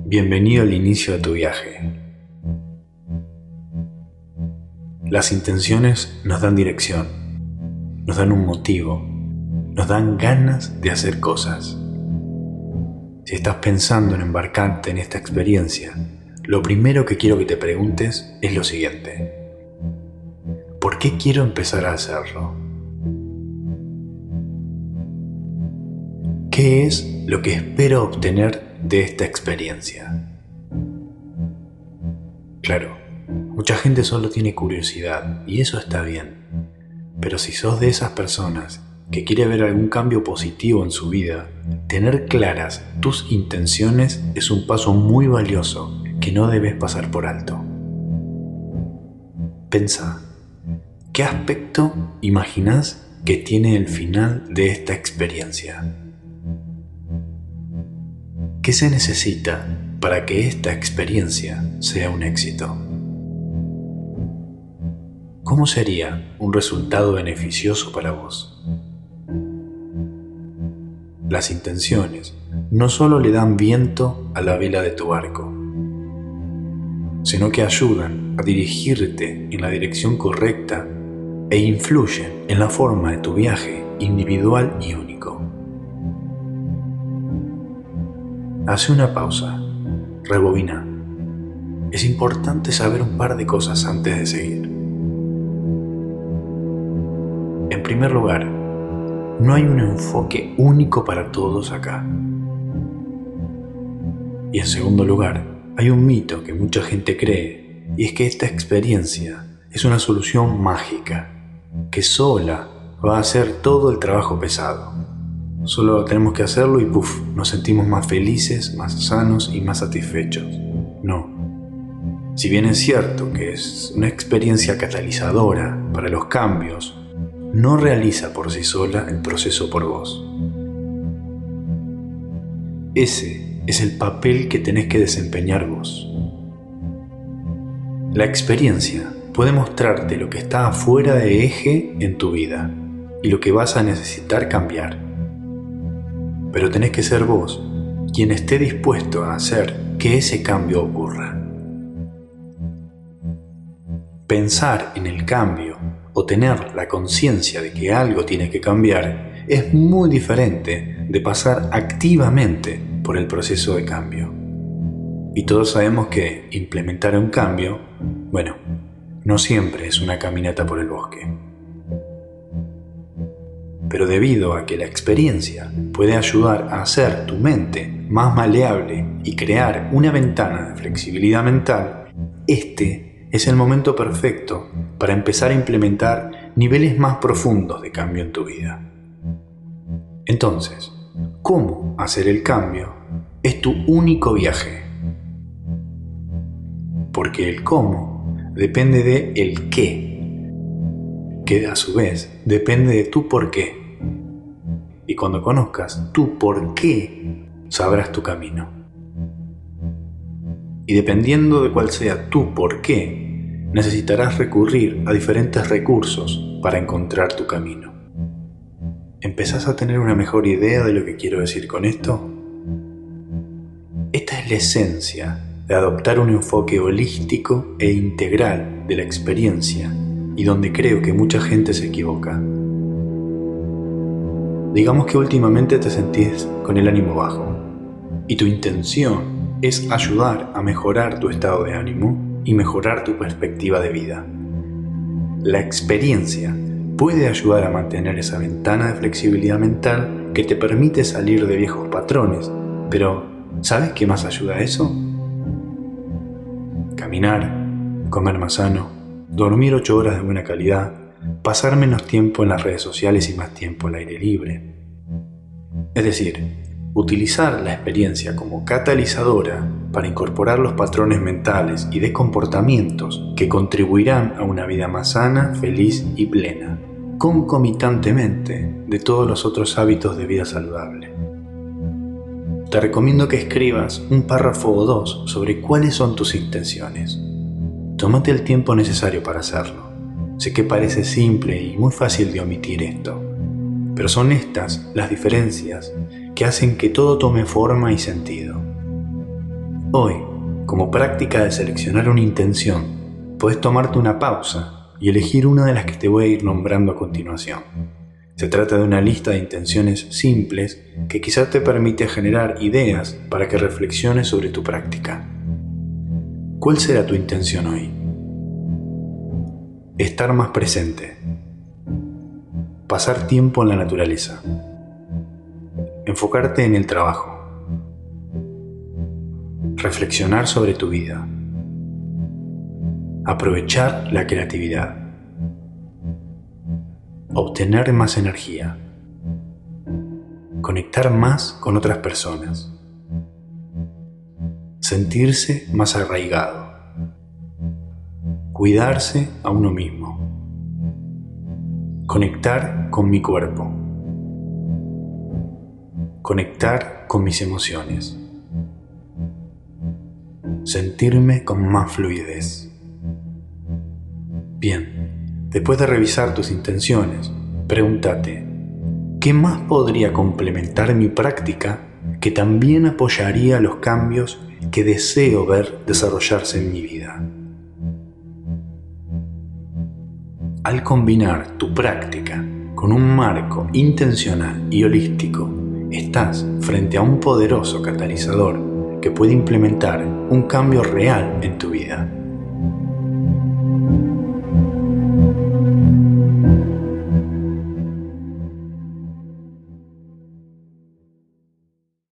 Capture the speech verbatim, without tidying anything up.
Bienvenido al inicio de tu viaje. Las intenciones nos dan dirección, nos dan un motivo, nos dan ganas de hacer cosas. Si estás pensando en embarcarte en esta experiencia, lo primero que quiero que te preguntes es lo siguiente: ¿por qué quiero empezar a hacerlo? ¿Qué es lo que espero obtener de esta experiencia? Claro, mucha gente solo tiene curiosidad y eso está bien, pero si sos de esas personas que quiere ver algún cambio positivo en su vida, tener claras tus intenciones es un paso muy valioso que no debes pasar por alto. Pensá, ¿qué aspecto imaginás que tiene el final de esta experiencia? ¿Qué se necesita para que esta experiencia sea un éxito? ¿Cómo sería un resultado beneficioso para vos? Las intenciones no solo le dan viento a la vela de tu barco, sino que ayudan a dirigirte en la dirección correcta e influyen en la forma de tu viaje individual y único. Hace una pausa, rebobina. Es importante saber un par de cosas antes de seguir. En primer lugar, no hay un enfoque único para todos acá. Y en segundo lugar, hay un mito que mucha gente cree, y es que esta experiencia es una solución mágica, que sola va a hacer todo el trabajo pesado. Solo tenemos que hacerlo y puff, nos sentimos más felices, más sanos y más satisfechos. No. Si bien es cierto que es una experiencia catalizadora para los cambios, no realiza por sí sola el proceso por vos. Ese es el papel que tenés que desempeñar vos. La experiencia puede mostrarte lo que está afuera de eje en tu vida y lo que vas a necesitar cambiar. Pero tenés que ser vos quien esté dispuesto a hacer que ese cambio ocurra. Pensar en el cambio o tener la conciencia de que algo tiene que cambiar es muy diferente de pasar activamente por el proceso de cambio. Y todos sabemos que implementar un cambio, bueno, no siempre es una caminata por el bosque. Pero debido a que la experiencia puede ayudar a hacer tu mente más maleable y crear una ventana de flexibilidad mental, este es el momento perfecto para empezar a implementar niveles más profundos de cambio en tu vida. Entonces, ¿cómo hacer el cambio? Es tu único viaje. Porque el cómo depende de el qué, que a su vez depende de tu por qué. Y cuando conozcas tu por qué, sabrás tu camino. Y dependiendo de cuál sea tu por qué, necesitarás recurrir a diferentes recursos para encontrar tu camino. ¿Empezás a tener una mejor idea de lo que quiero decir con esto? Esta es la esencia de adoptar un enfoque holístico e integral de la experiencia y donde creo que mucha gente se equivoca. Digamos que últimamente te sentís con el ánimo bajo y tu intención es ayudar a mejorar tu estado de ánimo y mejorar tu perspectiva de vida. La experiencia puede ayudar a mantener esa ventana de flexibilidad mental que te permite salir de viejos patrones, pero ¿sabes qué más ayuda a eso? Caminar, comer más sano, dormir ocho horas de buena calidad, pasar menos tiempo en las redes sociales y más tiempo al aire libre. Es decir, utilizar la experiencia como catalizadora para incorporar los patrones mentales y de comportamientos que contribuirán a una vida más sana, feliz y plena, concomitantemente de todos los otros hábitos de vida saludable. Te recomiendo que escribas un párrafo o dos sobre cuáles son tus intenciones. Tómate el tiempo necesario para hacerlo. Sé que parece simple y muy fácil de omitir esto, pero son estas las diferencias que hacen que todo tome forma y sentido. Hoy, como práctica de seleccionar una intención, podés tomarte una pausa y elegir una de las que te voy a ir nombrando a continuación. Se trata de una lista de intenciones simples que quizás te permite generar ideas para que reflexiones sobre tu práctica. ¿Cuál será tu intención hoy? Estar más presente. Pasar tiempo en la naturaleza. Enfocarte en el trabajo. Reflexionar sobre tu vida. Aprovechar la creatividad. Obtener más energía. Conectar más con otras personas. Sentirse más arraigado. Cuidarse a uno mismo. Conectar con mi cuerpo. Conectar con mis emociones. Sentirme con más fluidez. Bien, después de revisar tus intenciones, pregúntate, ¿qué más podría complementar mi práctica que también apoyaría los cambios que deseo ver desarrollarse en mi vida? Al combinar tu práctica con un marco intencional y holístico, estás frente a un poderoso catalizador que puede implementar un cambio real en tu vida.